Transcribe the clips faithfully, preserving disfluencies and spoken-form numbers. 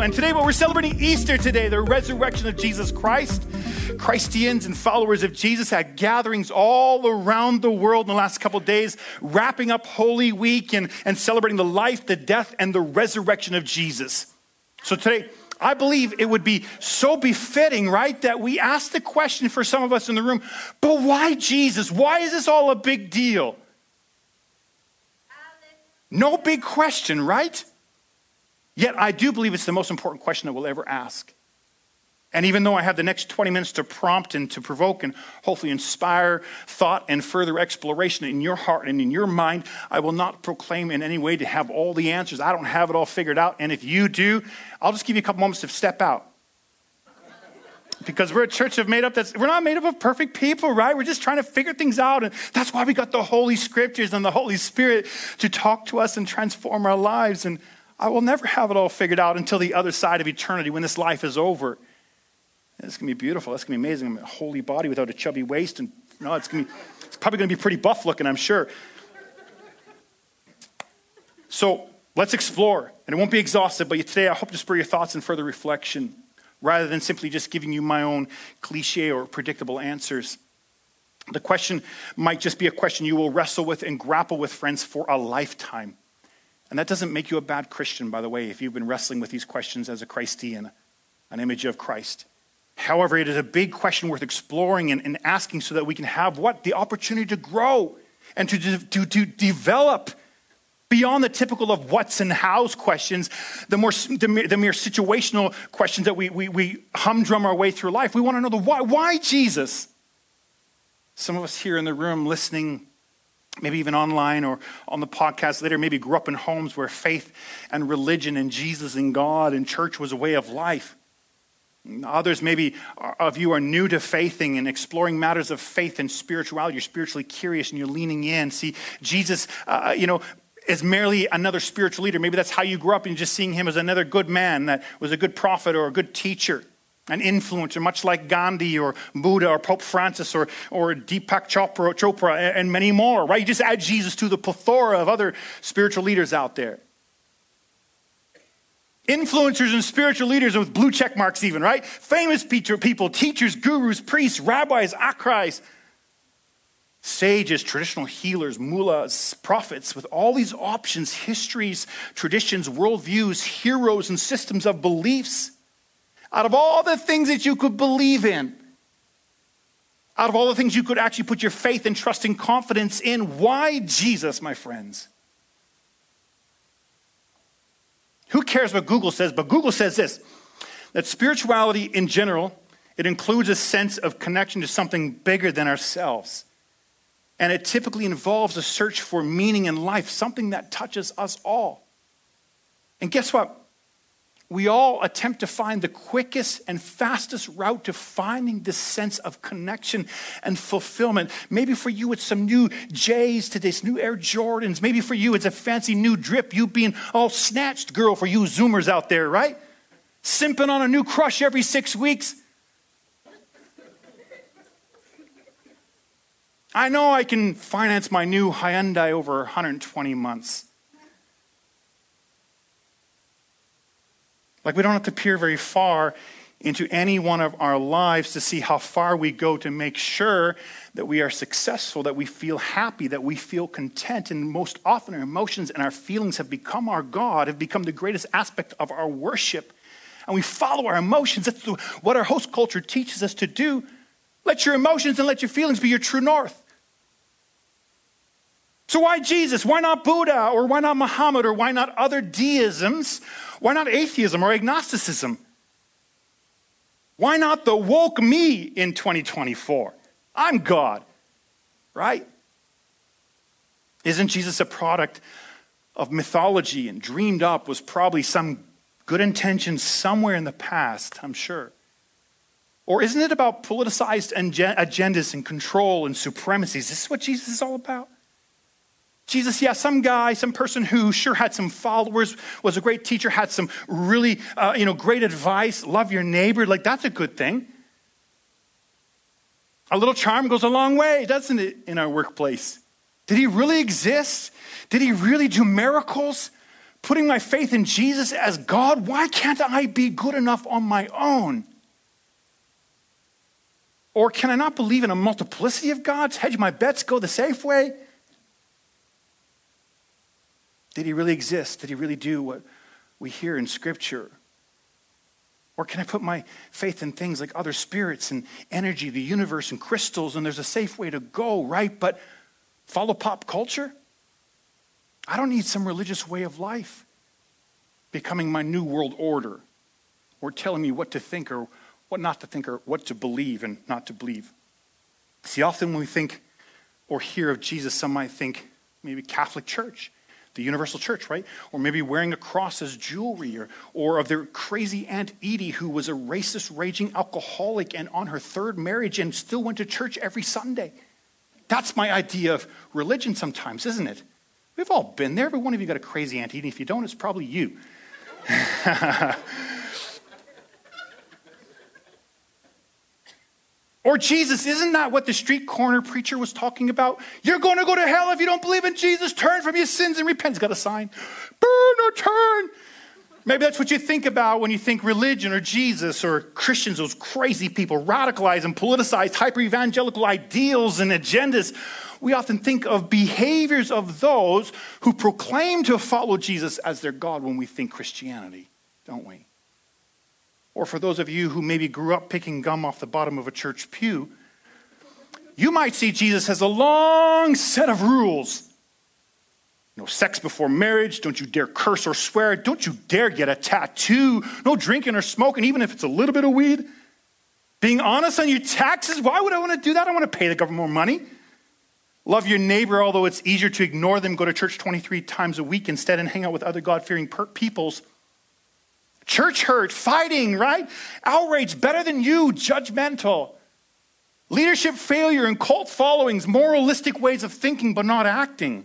beautiful. And today, what we're celebrating Easter today, the resurrection of Jesus Christ. Christians and followers of Jesus had gatherings all around the world in the last couple of days, wrapping up Holy Week and, and celebrating the life, the death, and the resurrection of Jesus. So today, I believe it would be so befitting, right, that we ask the question for some of us in the room, but why Jesus? Why is this all a big deal? No big question, right? Yet I do believe it's the most important question that we'll ever ask. And even though I have the next twenty minutes to prompt and to provoke and hopefully inspire thought and further exploration in your heart and in your mind, I will not proclaim in any way to have all the answers. I don't have it all figured out. And if you do, I'll just give you a couple moments to step out. Because we're a church of made up, that's, we're not made up of perfect people, right? We're just trying to figure things out. And that's why we got the Holy Scriptures and the Holy Spirit to talk to us and transform our lives. And I will never have it all figured out until the other side of eternity when this life is over. It's going to be beautiful. It's going to be amazing. I'm a holy body without a chubby waist. And you know, it's, going to be, it's probably going to be pretty buff looking, I'm sure. So let's explore. And it won't be exhaustive, but today I hope to spur your thoughts and further reflection rather than simply just giving you my own cliche or predictable answers. The question might just be a question you will wrestle with and grapple with, friends, for a lifetime. And that doesn't make you a bad Christian, by the way, if you've been wrestling with these questions as a Christian, an image of Christ. However, it is a big question worth exploring and, and asking so that we can have what? The opportunity to grow and to, to, to develop beyond the typical of what's and how's questions, the more the, the mere situational questions that we, we, we humdrum our way through life. We want to know the why. Why Jesus? Some of us here in the room listening, maybe even online or on the podcast later, maybe grew up in homes where faith and religion and Jesus and God and church was a way of life. Others maybe of you are new to faithing and exploring matters of faith and spirituality. You're spiritually curious and you're leaning in. See, Jesus, uh, you know, is merely another spiritual leader. Maybe that's how you grew up and just seeing him as another good man that was a good prophet or a good teacher, an influencer, much like Gandhi or Buddha or Pope Francis or, or Deepak Chopra, Chopra and many more, right? You just add Jesus to the plethora of other spiritual leaders out there. Influencers and spiritual leaders with blue check marks even, right? Famous people, teachers, gurus, priests, rabbis, akrais, sages, traditional healers, mullahs, prophets, with all these options, histories, traditions, worldviews, heroes, and systems of beliefs. Out of all the things that you could believe in, out of all the things you could actually put your faith and trust and confidence in, why Jesus, my friends? Who cares what Google says? But Google says this, that spirituality in general, it includes a sense of connection to something bigger than ourselves. And it typically involves a search for meaning in life, something that touches us all. And guess what? We all attempt to find the quickest and fastest route to finding this sense of connection and fulfillment. Maybe for you, it's some new J's today, some new Air Jordans. Maybe for you, it's a fancy new drip. You being all snatched girl for you Zoomers out there, right? Simping on a new crush every six weeks. I know I can finance my new Hyundai over one hundred twenty months. Like we don't have to peer very far into any one of our lives to see how far we go to make sure that we are successful, that we feel happy, that we feel content. And most often our emotions and our feelings have become our God, have become the greatest aspect of our worship. And we follow our emotions. That's what our host culture teaches us to do. Let your emotions and let your feelings be your true north. So why Jesus? Why not Buddha? Or why not Muhammad? Or why not other deisms? Why not atheism or agnosticism? Why not the woke me in twenty twenty-four? I'm God, right? Isn't Jesus a product of mythology and dreamed up was probably some good intention somewhere in the past, I'm sure? Or isn't it about politicized agendas and control and supremacy? Is this what Jesus is all about? Jesus, yeah, some guy, some person who sure had some followers, was a great teacher, had some really, uh, you know, great advice, love your neighbor, like that's a good thing. A little charm goes a long way, doesn't it, in our workplace? Did he really exist? Did he really do miracles? putting my faith in Jesus as God, why can't I be good enough on my own? Or can I not believe in a multiplicity of gods, hedge my bets, go the safe way? Did he really exist? Did he really do what we hear in Scripture? Or can I put my faith in things like other spirits and energy, the universe and crystals, and there's a safe way to go, right? But follow pop culture? I don't need some religious way of life becoming my new world order or telling me what to think or what not to think or what to believe and not to believe. See, often when we think or hear of Jesus, some might think maybe Catholic Church, the universal church, right? Or maybe wearing a cross as jewelry, or, or of their crazy Aunt Edie who was a racist, raging alcoholic and on her third marriage and still went to church every Sunday. That's my idea of religion sometimes, isn't it? We've all been there. Every one of you got a crazy Aunt Edie. If you don't, it's probably you. Or Jesus, isn't that what the street corner preacher was talking about? You're going to go to hell if you don't believe in Jesus. Turn from your sins and repent. He's got a sign. Burn or turn. Maybe that's what you think about when you think religion or Jesus or Christians, those crazy people, radicalized and politicized, hyper-evangelical ideals and agendas. We often think of behaviors of those who proclaim to follow Jesus as their God when we think Christianity, don't we? Or for those of you who maybe grew up picking gum off the bottom of a church pew, you might see Jesus as a long set of rules. No sex before marriage. Don't you dare curse or swear. Don't you dare get a tattoo. No drinking or smoking, even if it's a little bit of weed. Being honest on your taxes. Why would I want to do that? I want to pay the government more money. Love your neighbor, although it's easier to ignore them. Go to church twenty-three times a week instead and hang out with other God-fearing per- peoples. Church hurt, fighting, right? Outrage, better than you, judgmental. Leadership failure and cult followings, moralistic ways of thinking but not acting.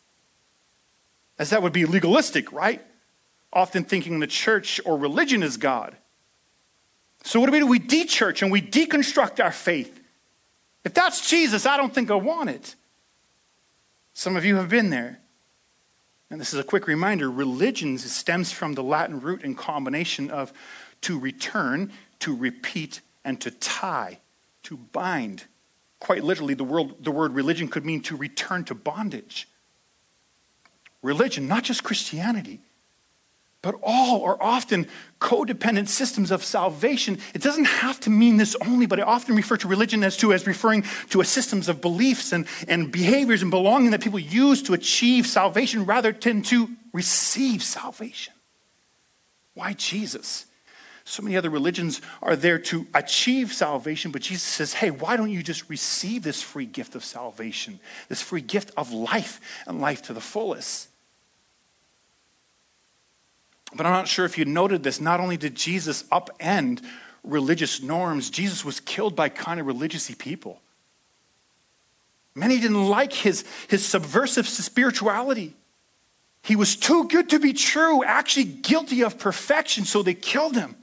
As that would be legalistic, right? Often thinking the church or religion is God. So what do we do? We de-church and we deconstruct our faith. If that's Jesus, I don't think I want it. Some of you have been there. And this is a quick reminder, religion stems from the Latin root and combination of to return, to repeat, and to tie, to bind. Quite literally, the word, the word religion could mean to return to bondage. Religion, not just Christianity, but all are often codependent systems of salvation. It doesn't have to mean this only, but I often refer to religion as to as referring to a systems of beliefs and, and behaviors and belonging that people use to achieve salvation rather than to receive salvation. Why Jesus? So many other religions are there to achieve salvation, but Jesus says, hey, why don't you just receive this free gift of salvation, this free gift of life and life to the fullest? But I'm not sure if you noted this. Not only did Jesus upend religious norms, Jesus was killed by kind of religious-y people. Many didn't like his, his subversive spirituality. He was too good to be true, actually guilty of perfection, so they killed him.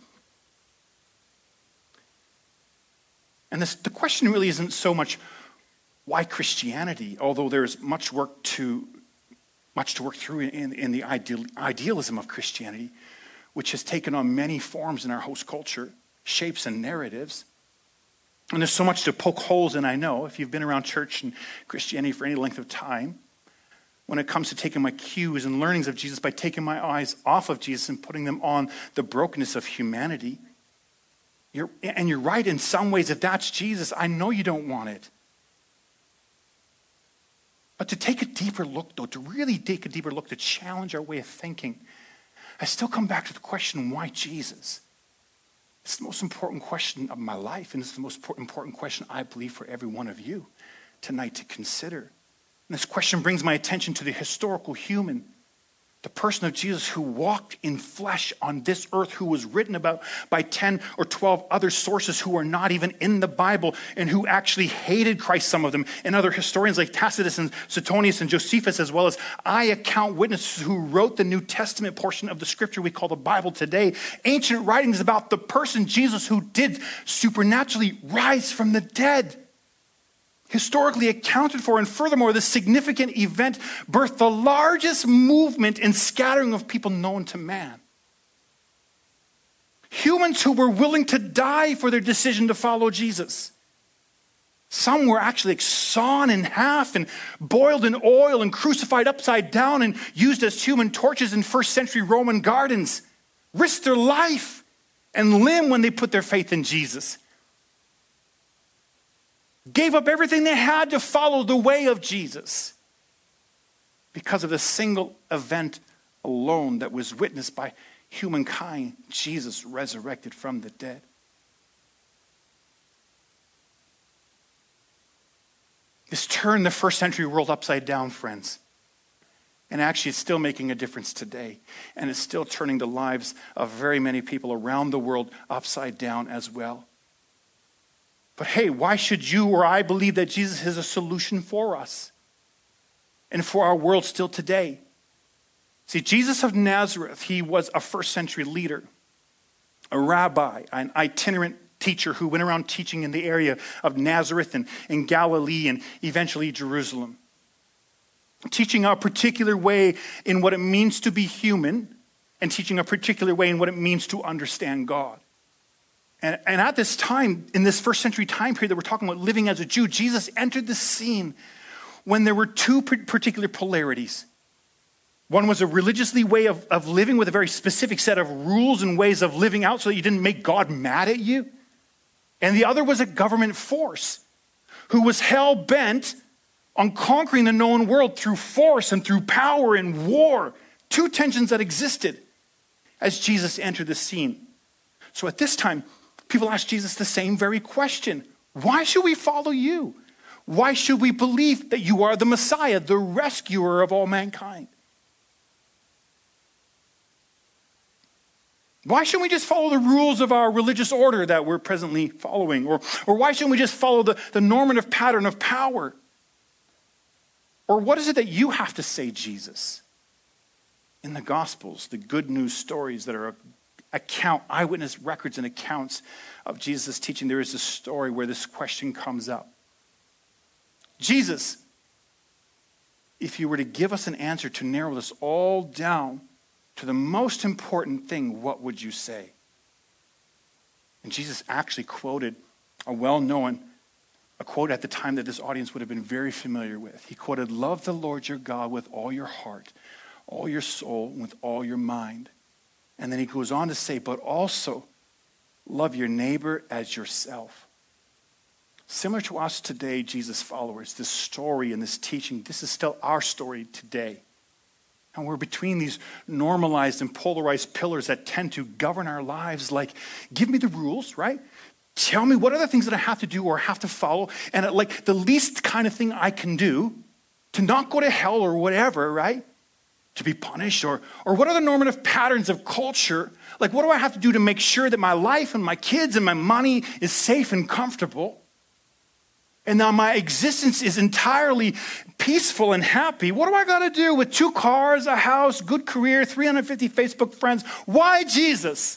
And this, the question really isn't so much why Christianity, although there's much work to Much to work through in, in the ideal, idealism of Christianity, which has taken on many forms in our host culture, shapes and narratives. And there's so much to poke holes in, I know, if you've been around church and Christianity for any length of time, when it comes to taking my cues and learnings of Jesus by taking my eyes off of Jesus and putting them on the brokenness of humanity. You're, and you're right in some ways, if that's Jesus, I know you don't want it. But to take a deeper look, though, to really take a deeper look, to challenge our way of thinking, I still come back to the question, why Jesus? It's the most important question of my life, and it's the most important question I believe for every one of you tonight to consider. And this question brings my attention to the historical human, the person of Jesus who walked in flesh on this earth, who was written about by ten or twelve other sources who are not even in the Bible and who actually hated Christ, some of them, and other historians like Tacitus and Suetonius and Josephus, as well as eye account witnesses who wrote the New Testament portion of the scripture we call the Bible today. Ancient writings about the person Jesus who did supernaturally rise from the dead. historically accounted for. And furthermore, this significant event birthed the largest movement in scattering of people known to man. Humans who were willing to die for their decision to follow Jesus. Some were actually sawn in half and boiled in oil and crucified upside down and used as human torches in first century Roman gardens. Risked their life and limb when they put their faith in Jesus. Gave up everything they had to follow the way of Jesus because of the single event alone that was witnessed by humankind, Jesus resurrected from the dead. This turned the first century world upside down, friends. And actually it's still making a difference today. And it's still turning the lives of very many people around the world upside down as well. But hey, why should you or I believe that Jesus is a solution for us and for our world still today? See, Jesus of Nazareth, he was a first century leader, a rabbi, an itinerant teacher who went around teaching in the area of Nazareth and in Galilee and eventually Jerusalem. Teaching a particular way in what it means to be human and teaching a particular way in what it means to understand God. And, and at this time, in this first century time period that we're talking about living as a Jew, Jesus entered the scene when there were two particular polarities. One was a religiously way of, of living with a very specific set of rules and ways of living out so that you didn't make God mad at you. And the other was a government force who was hell-bent on conquering the known world through force and through power and war. Two tensions that existed as Jesus entered the scene. So at this time, people asked Jesus the same very question. Why should we follow you? Why should we believe that you are the Messiah, the rescuer of all mankind? Why shouldn't we just follow the rules of our religious order that we're presently following? Or, or why shouldn't we just follow the, the normative pattern of power? Or what is it that you have to say, Jesus? In the Gospels, the good news stories that are account, eyewitness records and accounts of Jesus' teaching, there is a story where this question comes up. Jesus, if you were to give us an answer to narrow this all down to the most important thing, what would you say? And Jesus actually quoted a well-known, a quote at the time that this audience would have been very familiar with. He quoted, "Love the Lord your God with all your heart, all your soul, and with all your mind." And then he goes on to say, but also love your neighbor as yourself. Similar to us today, Jesus followers, this story and this teaching, this is still our story today. And we're between these normalized and polarized pillars that tend to govern our lives, like, give me the rules, right? Tell me what are the things that I have to do or have to follow. And uh, like the least kind of thing I can do to not go to hell or whatever, right? To be punished, or or what are the normative patterns of culture? Like, what do I have to do to make sure that my life and my kids and my money is safe and comfortable? And now my existence is entirely peaceful and happy. What do I got to do with two cars, a house, good career, three hundred fifty Facebook friends? Why Jesus?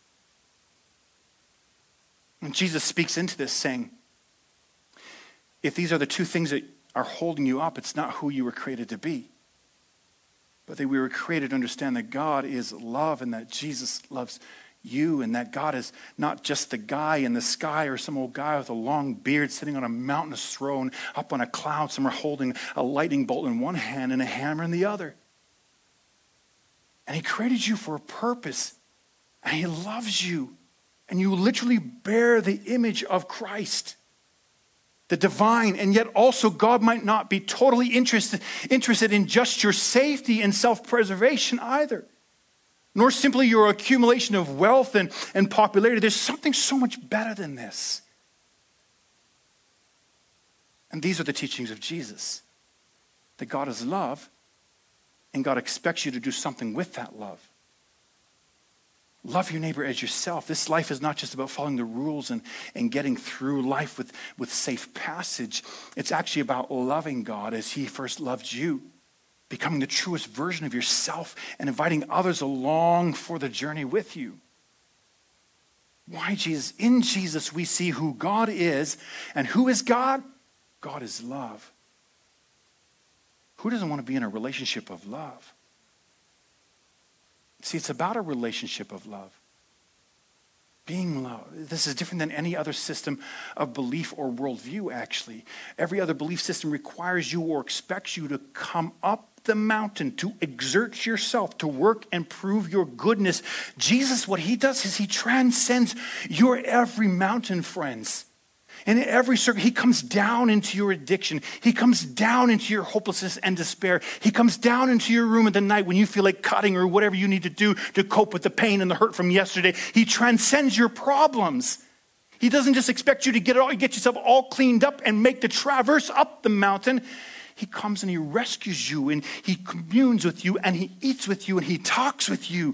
And Jesus speaks into this saying, if these are the two things that are holding you up, it's not who you were created to be. But that we were created to understand that God is love and that Jesus loves you, and that God is not just the guy in the sky or some old guy with a long beard sitting on a mountainous throne up on a cloud somewhere holding a lightning bolt in one hand and a hammer in the other. And he created you for a purpose, and he loves you, and you literally bear the image of Christ, the divine, and yet also God might not be totally interested, interested in just your safety and self-preservation either, nor simply your accumulation of wealth and, and popularity. There's something so much better than this. And these are the teachings of Jesus, that God is love, and God expects you to do something with that love. Love your neighbor as yourself. This life is not just about following the rules and, and getting through life with, with safe passage. It's actually about loving God as he first loved you, becoming the truest version of yourself and inviting others along for the journey with you. Why Jesus? In Jesus we see who God is, and who is God? God is love. Who doesn't want to be in a relationship of love? See, it's about a relationship of love. Being loved. This is different than any other system of belief or worldview, actually. Every other belief system requires you or expects you to come up the mountain, to exert yourself, to work and prove your goodness. Jesus, what he does is he transcends your every mountain, friends. And in every circle, he comes down into your addiction. He comes down into your hopelessness and despair. He comes down into your room at the night when you feel like cutting or whatever you need to do to cope with the pain and the hurt from yesterday. He transcends your problems. He doesn't just expect you to get it all, get yourself all cleaned up and make the traverse up the mountain. He comes and he rescues you and he communes with you and he eats with you and he talks with you.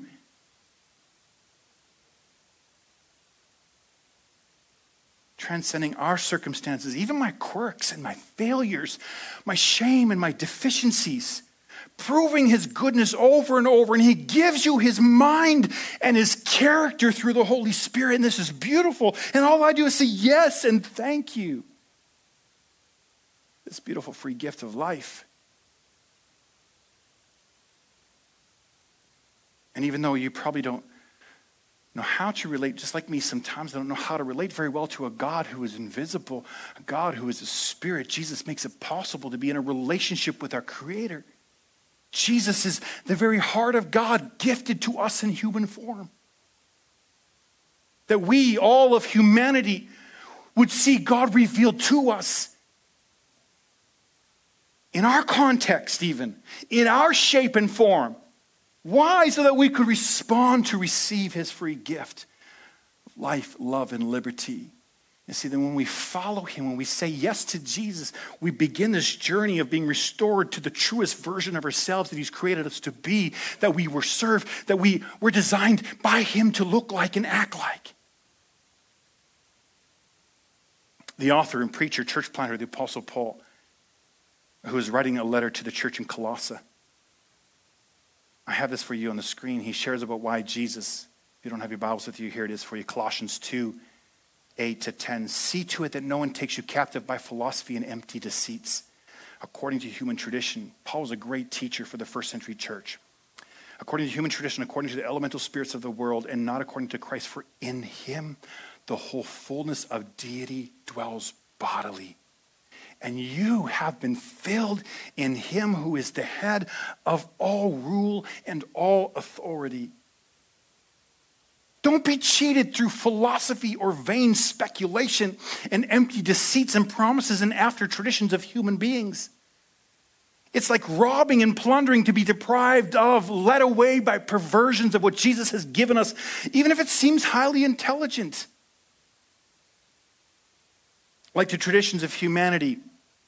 Transcending our circumstances, even my quirks and my failures, my shame and my deficiencies, proving his goodness over and over. And he gives you his mind and his character through the Holy Spirit. And this is beautiful. And all I do is say yes and thank you. This beautiful free gift of life. And even though you probably don't know how to relate, just like me, sometimes I don't know how to relate very well to a God who is invisible, a God who is a spirit. Jesus makes it possible to be in a relationship with our Creator. Jesus is the very heart of God gifted to us in human form. That we, all of humanity, would see God revealed to us in our context even, in our shape and form. Why? So that we could respond to receive his free gift of life, love, and liberty. And see, then when we follow him, when we say yes to Jesus, we begin this journey of being restored to the truest version of ourselves that he's created us to be, that we were served, that we were designed by him to look like and act like. The author and preacher, church planter, the Apostle Paul, who is writing a letter to the church in Colossae, I have this for you on the screen. He shares about why Jesus, if you don't have your Bibles with you, here it is for you. Colossians two, eight to ten. See to it that no one takes you captive by philosophy and empty deceits, according to human tradition. Paul was a great teacher for the first century church. According to human tradition, according to the elemental spirits of the world, and not according to Christ. For in him the whole fullness of deity dwells bodily. And you have been filled in him who is the head of all rule and all authority. Don't be cheated through philosophy or vain speculation and empty deceits and promises and after traditions of human beings. It's like robbing and plundering to be deprived of, led away by perversions of what Jesus has given us, even if it seems highly intelligent. Like the traditions of humanity,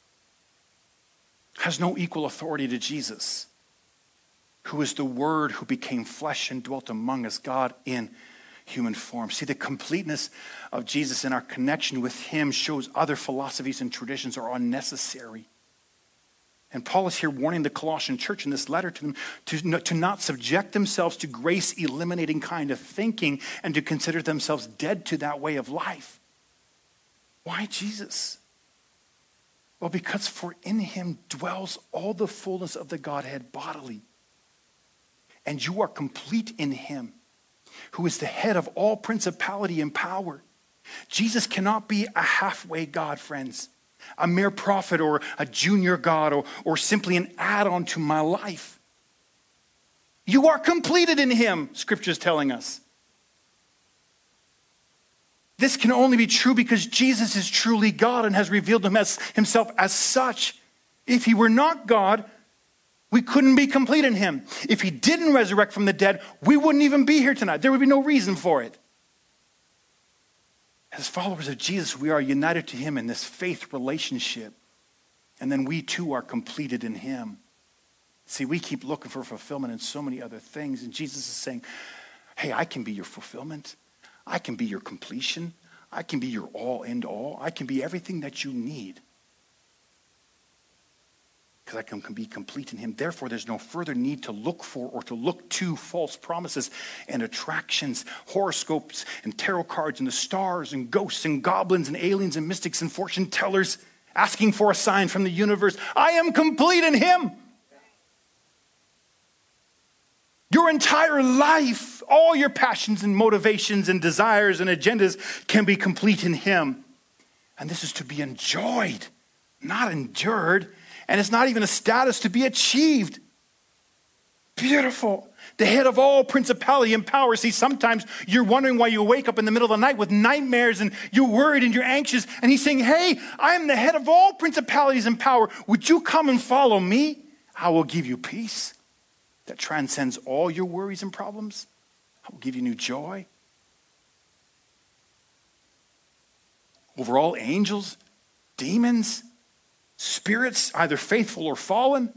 has no equal authority to Jesus, who is the Word who became flesh and dwelt among us, God in human form. See, the completeness of Jesus and our connection with him shows other philosophies and traditions are unnecessary. And Paul is here warning the Colossian church in this letter to them to, to not subject themselves to grace-eliminating kind of thinking and to consider themselves dead to that way of life. Why Jesus? Well, because for in him dwells all the fullness of the Godhead bodily. And you are complete in him, who is the head of all principality and power. Jesus cannot be a halfway God, friends, a mere prophet or a junior God or, or simply an add-on to my life. You are completed in him, Scripture is telling us. This can only be true because Jesus is truly God and has revealed him as, himself as such. If he were not God, we couldn't be complete in him. If he didn't resurrect from the dead, we wouldn't even be here tonight. There would be no reason for it. As followers of Jesus, we are united to him in this faith relationship. And then we too are completed in him. See, we keep looking for fulfillment in so many other things. And Jesus is saying, hey, I can be your fulfillment. I can be your completion. I can be your all and all. I can be everything that you need. Because I can, can be complete in him. Therefore, there's no further need to look for or to look to false promises and attractions, horoscopes and tarot cards and the stars and ghosts and goblins and aliens and mystics and fortune tellers asking for a sign from the universe. I am complete in him. Your entire life, all your passions and motivations and desires and agendas can be complete in him. And this is to be enjoyed, not endured. And it's not even a status to be achieved. Beautiful. The head of all principality and power. See, sometimes you're wondering why you wake up in the middle of the night with nightmares and you're worried and you're anxious. And he's saying, hey, I am the head of all principalities and power. Would you come and follow me? I will give you peace that transcends all your worries and problems. I will give you new joy. Over all angels, demons, spirits, either faithful or fallen.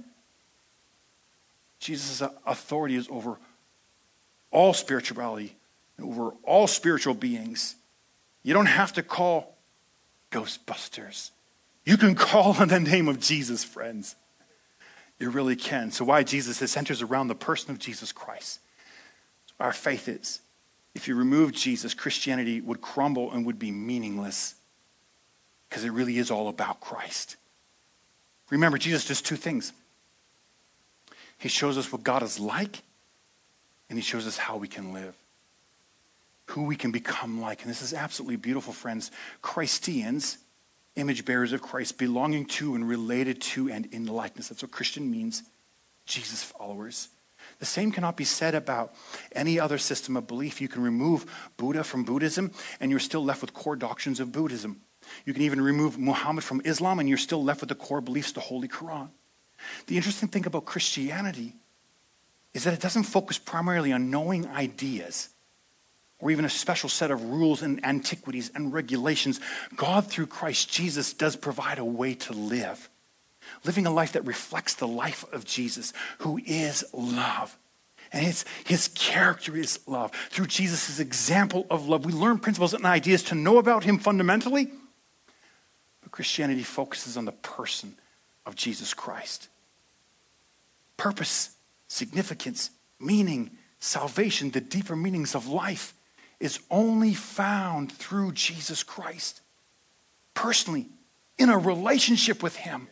Jesus' authority is over all spirituality and over all spiritual beings. You don't have to call Ghostbusters. You can call on the name of Jesus, friends. You really can. So why Jesus? It centers around the person of Jesus Christ. Our faith is. If you remove Jesus, Christianity would crumble and would be meaningless because it really is all about Christ. Remember, Jesus does two things. He shows us what God is like, and he shows us how we can live, who we can become like. And this is absolutely beautiful, friends. Christians, image bearers of Christ, belonging to and related to and in likeness. That's what Christian means. Jesus followers. The same cannot be said about any other system of belief. You can remove Buddha from Buddhism, and you're still left with core doctrines of Buddhism. You can even remove Muhammad from Islam, and you're still left with the core beliefs of the Holy Quran. The interesting thing about Christianity is that it doesn't focus primarily on knowing ideas or even a special set of rules and antiquities and regulations. God, through Christ Jesus, does provide a way to live. Living a life that reflects the life of Jesus, who is love. And his, his character is love. Through Jesus' example of love, we learn principles and ideas to know about him fundamentally. But Christianity focuses on the person of Jesus Christ. Purpose, significance, meaning, salvation, the deeper meanings of life is only found through Jesus Christ. Personally, in a relationship with him.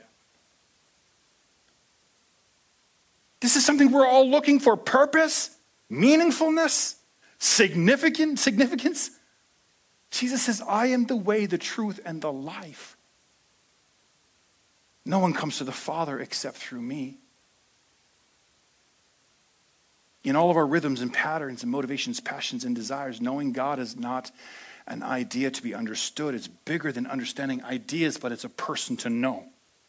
This is something we're all looking for. Purpose, meaningfulness, significant, significance. Jesus says, I am the way, the truth, and the life. No one comes to the Father except through me. In all of our rhythms and patterns and motivations, passions and desires, knowing God is not an idea to be understood. It's bigger than understanding ideas, but it's a person to know.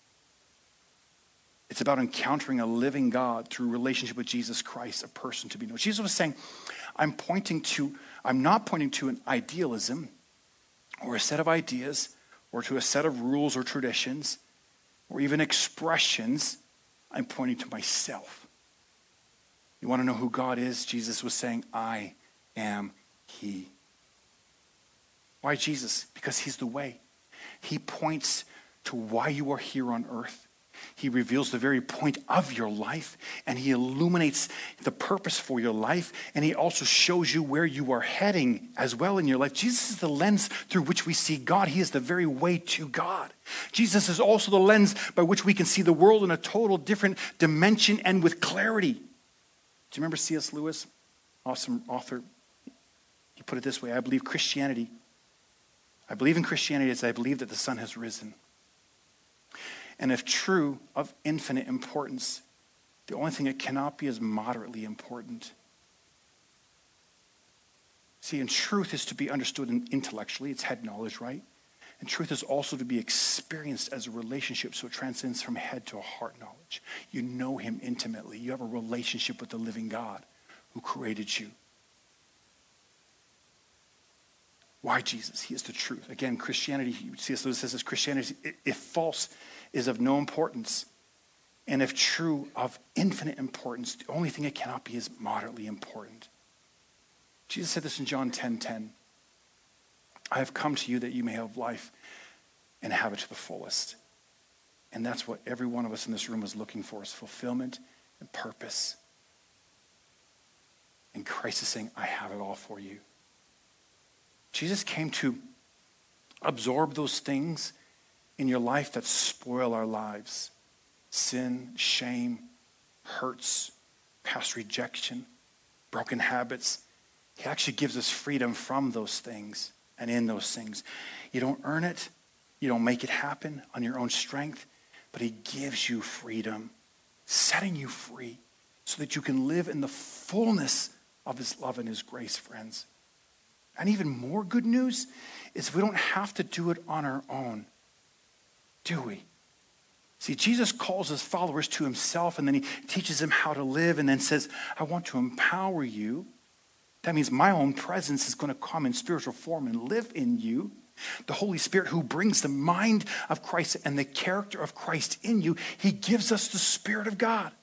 It's about encountering a living God through relationship with Jesus Christ, a person to be known. Jesus was saying, I'm pointing to, I'm not pointing to an idealism or a set of ideas or to a set of rules or traditions or even expressions. I'm pointing to myself. You want to know who God is? Jesus was saying, I am he. Why Jesus? Because he's the way. He points to why you are here on earth. He reveals the very point of your life, and he illuminates the purpose for your life, and he also shows you where you are heading as well in your life. Jesus is the lens through which we see God. He is the very way to God. Jesus is also the lens by which we can see the world in a total different dimension and with clarity. Do you remember C S Lewis? Awesome author. He put it this way, I believe Christianity, I believe in Christianity as I believe that the sun has risen. And if true, of infinite importance, the only thing it cannot be is moderately important. See, and truth is to be understood intellectually. It's head knowledge, right? And truth is also to be experienced as a relationship, so it transcends from head to a heart knowledge. You know him intimately. You have a relationship with the living God who created you. Why Jesus? He is the truth. Again, Christianity, C S Lewis says this, Christianity, if false, is of no importance. And if true, of infinite importance. The only thing it cannot be is moderately important. Jesus said this in John ten ten. I have come to you that you may have life and have it to the fullest. And that's what every one of us in this room is looking for, is fulfillment and purpose. And Christ is saying, I have it all for you. Jesus came to absorb those things in your life that spoil our lives. Sin, shame, hurts, past rejection, broken habits. He actually gives us freedom from those things and in those things. You don't earn it. You don't make it happen on your own strength, but he gives you freedom, setting you free so that you can live in the fullness of his love and his grace, friends. And even more good news is we don't have to do it on our own, do we? See, Jesus calls his followers to himself, and then he teaches them how to live, and then says, I want to empower you. That means my own presence is going to come in spiritual form and live in you. The Holy Spirit, who brings the mind of Christ and the character of Christ in you, he gives us the Spirit of God.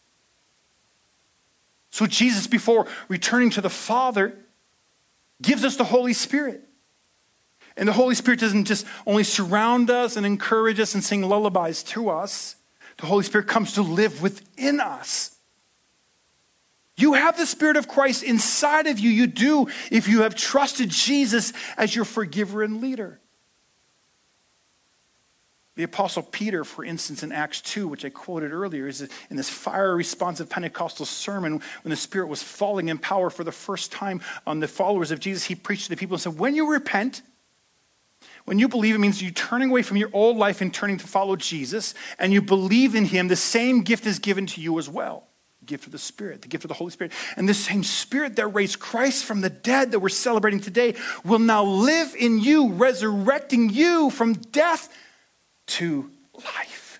So Jesus, before returning to the Father, gives us the Holy Spirit. And the Holy Spirit doesn't just only surround us and encourage us and sing lullabies to us. The Holy Spirit comes to live within us. You have the Spirit of Christ inside of you. You do if you have trusted Jesus as your forgiver and leader. The Apostle Peter, for instance, in Acts two, which I quoted earlier, is in this fire responsive Pentecostal sermon when the Spirit was falling in power for the first time on the followers of Jesus. He preached to the people and said, when you repent, when you believe, it means you turning away from your old life and turning to follow Jesus, and you believe in him, the same gift is given to you as well. The gift of the Spirit, the gift of the Holy Spirit. And this same Spirit that raised Christ from the dead that we're celebrating today will now live in you, resurrecting you from death to life.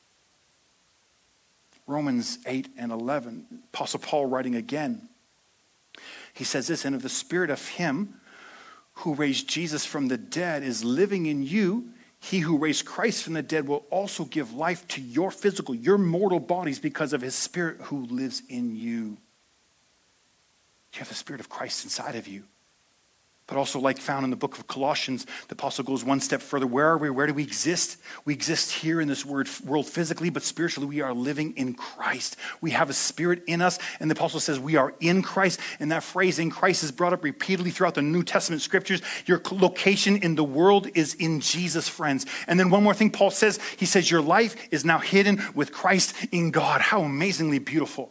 Romans eight and eleven, Apostle Paul writing again. He says this, and if the Spirit of him who raised Jesus from the dead is living in you, he who raised Christ from the dead will also give life to your physical, your mortal bodies because of his Spirit who lives in you. You have the Spirit of Christ inside of you. But also, like found in the book of Colossians, the apostle goes one step further. Where are we? Where do we exist? We exist here in this world physically, but spiritually we are living in Christ. We have a Spirit in us, and the apostle says we are in Christ. And that phrase, in Christ, is brought up repeatedly throughout the New Testament scriptures. Your location in the world is in Jesus, friends. And then one more thing Paul says, he says your life is now hidden with Christ in God. How amazingly beautiful.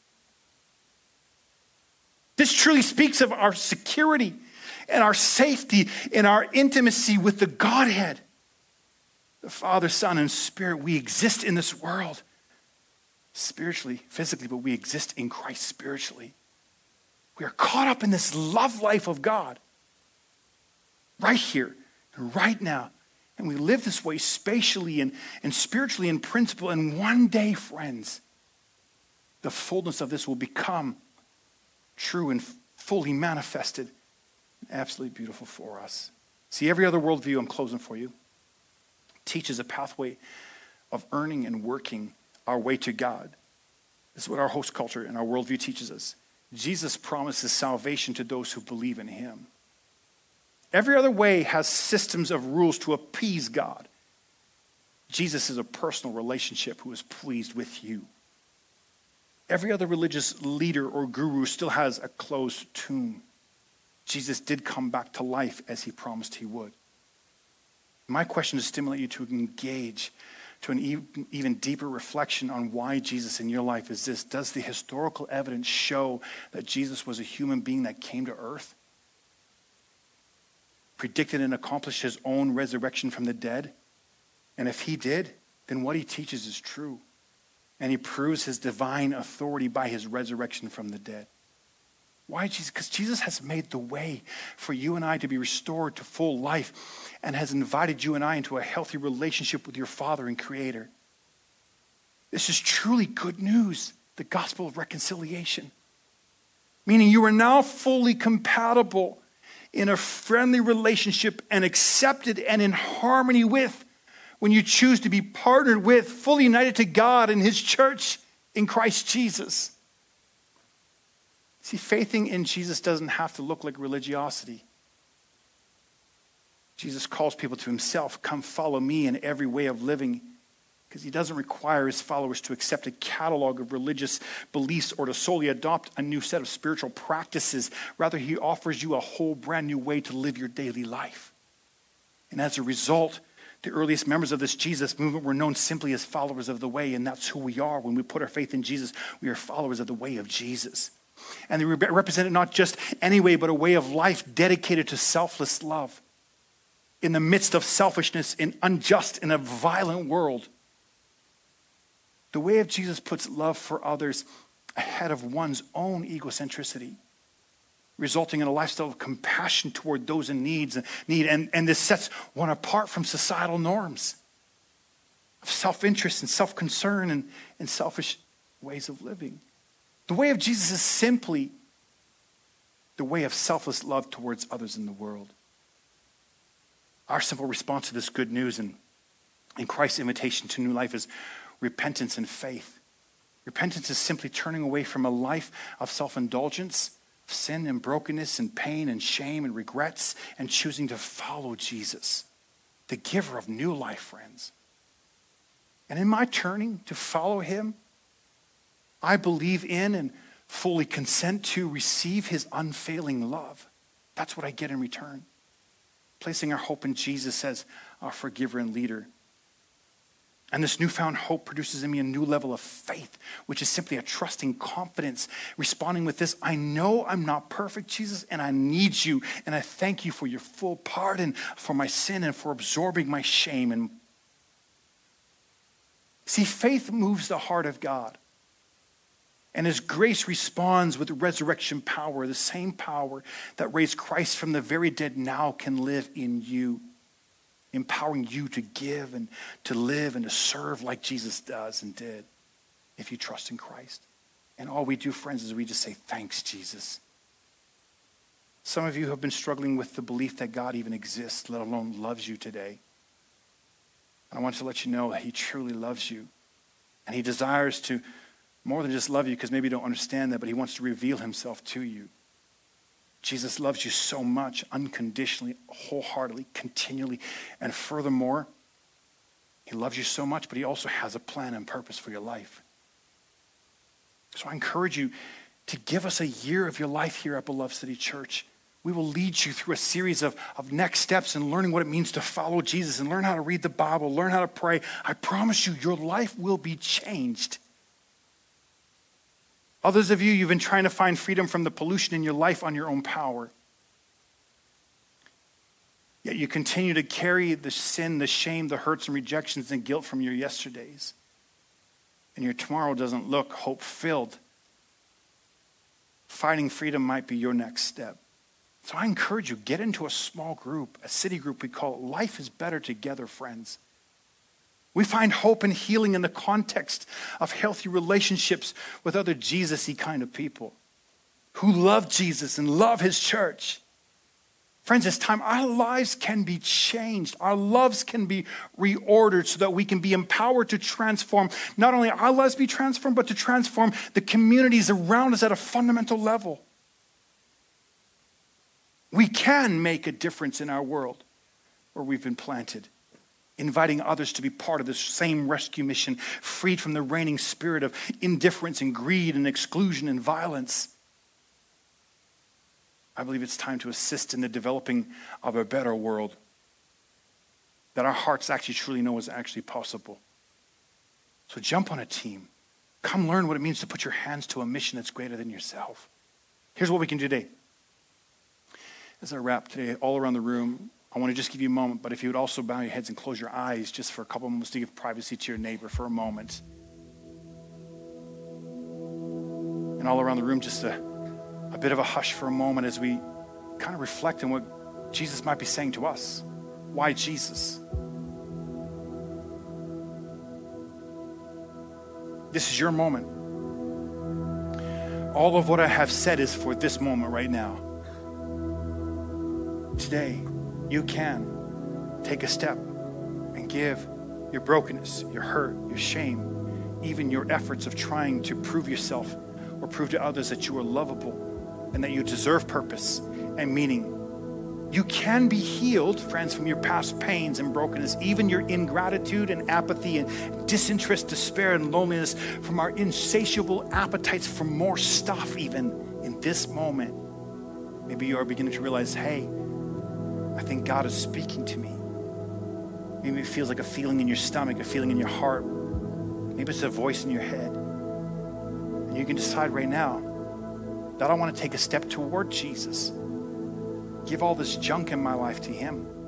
This truly speaks of our security and our safety and our intimacy with the Godhead. The Father, Son, and Spirit. We exist in this world spiritually, physically, but we exist in Christ spiritually. We are caught up in this love life of God right here and right now. And we live this way spatially and, and spiritually in principle. And one day, friends, the fullness of this will become true and fully manifested. Absolutely beautiful for us. See, every other worldview, I'm closing for you, teaches a pathway of earning and working our way to God. This is what our host culture and our worldview teaches us. Jesus promises salvation to those who believe in him. Every other way has systems of rules to appease God. Jesus is a personal relationship who is pleased with you. Every other religious leader or guru still has a closed tomb. Jesus did come back to life as he promised he would. My question is to stimulate you to engage to an even deeper reflection on why Jesus in your life is this. Does the historical evidence show that Jesus was a human being that came to earth, predicted and accomplished his own resurrection from the dead? And if he did, then what he teaches is true. And he proves his divine authority by his resurrection from the dead. Why Jesus? Because Jesus has made the way for you and I to be restored to full life and has invited you and I into a healthy relationship with your Father and Creator. This is truly good news, the gospel of reconciliation. Meaning you are now fully compatible in a friendly relationship and accepted and in harmony with when you choose to be partnered with, fully united to God and his church in Christ Jesus. See, faithing in Jesus doesn't have to look like religiosity. Jesus calls people to himself. Come follow me in every way of living, because he doesn't require his followers to accept a catalog of religious beliefs or to solely adopt a new set of spiritual practices. Rather, he offers you a whole brand new way to live your daily life. And as a result, The earliest members of this Jesus movement were known simply as followers of the way, and that's who we are. When we put our faith in Jesus, we are followers of the way of Jesus. And they represented not just any way, but a way of life dedicated to selfless love. In the midst of selfishness, in unjust, in a violent world, the way of Jesus puts love for others ahead of one's own egocentricity, resulting in a lifestyle of compassion toward those in needs, need. And, and this sets one apart from societal norms of self-interest and self-concern and, and selfish ways of living. The way of Jesus is simply the way of selfless love towards others in the world. Our simple response to this good news and, and Christ's invitation to new life is repentance and faith. Repentance is simply turning away from a life of self-indulgence, sin and brokenness and pain and shame and regrets, and choosing to follow Jesus, the giver of new life, friends. And in my turning to follow him, I believe in and fully consent to receive his unfailing love. That's what I get in return. Placing our hope in Jesus as our forgiver and leader. And this newfound hope produces in me a new level of faith, which is simply a trusting confidence, responding with this: I know I'm not perfect, Jesus, and I need you. And I thank you for your full pardon for my sin and for absorbing my shame. And see, faith moves the heart of God. And his grace responds with resurrection power. The same power that raised Christ from the very dead now can live in you, empowering you to give and to live and to serve like Jesus does and did if you trust in Christ. And all we do, friends, is we just say, thanks, Jesus. Some of you have been struggling with the belief that God even exists, let alone loves you today. And I want to let you know that he truly loves you. And he desires to more than just love you, because maybe you don't understand that, but he wants to reveal himself to you. Jesus loves you so much, unconditionally, wholeheartedly, continually. And furthermore, he loves you so much, but he also has a plan and purpose for your life. So I encourage you to give us a year of your life here at Beloved City Church. We will lead you through a series of, of next steps in learning what it means to follow Jesus and learn how to read the Bible, learn how to pray. I promise you, your life will be changed. Others of you, you've been trying to find freedom from the pollution in your life on your own power. Yet you continue to carry the sin, the shame, the hurts and rejections and guilt from your yesterdays. And your tomorrow doesn't look hope-filled. Finding freedom might be your next step. So I encourage you, get into a small group, a city group we call it. Life is Better Together, friends. We find hope and healing in the context of healthy relationships with other Jesus-y kind of people who love Jesus and love his church. Friends, it's time. Our lives can be changed. Our loves can be reordered so that we can be empowered to transform not only our lives be transformed, but to transform the communities around us at a fundamental level. We can make a difference in our world where we've been planted, inviting others to be part of this same rescue mission, freed from the reigning spirit of indifference and greed and exclusion and violence. I believe it's time to assist in the developing of a better world that our hearts actually truly know is actually possible. So jump on a team. Come learn what it means to put your hands to a mission that's greater than yourself. Here's what we can do today. As I wrap today, all around the room, I want to just give you a moment, but if you would also bow your heads and close your eyes just for a couple of moments to give privacy to your neighbor for a moment. And all around the room, just a, a bit of a hush for a moment as we kind of reflect on what Jesus might be saying to us. Why Jesus? This is your moment. All of what I have said is for this moment right now. Today, you can take a step and give your brokenness, your hurt, your shame, even your efforts of trying to prove yourself or prove to others that you are lovable and that you deserve purpose and meaning. You can be healed, friends, from your past pains and brokenness, even your ingratitude and apathy and disinterest, despair and loneliness, from our insatiable appetites for more stuff even in this moment. Maybe you are beginning to realize, hey, I think God is speaking to me. Maybe it feels like a feeling in your stomach, a feeling in your heart. Maybe it's a voice in your head. And you can decide right now that I want to take a step toward Jesus. Give all this junk in my life to him.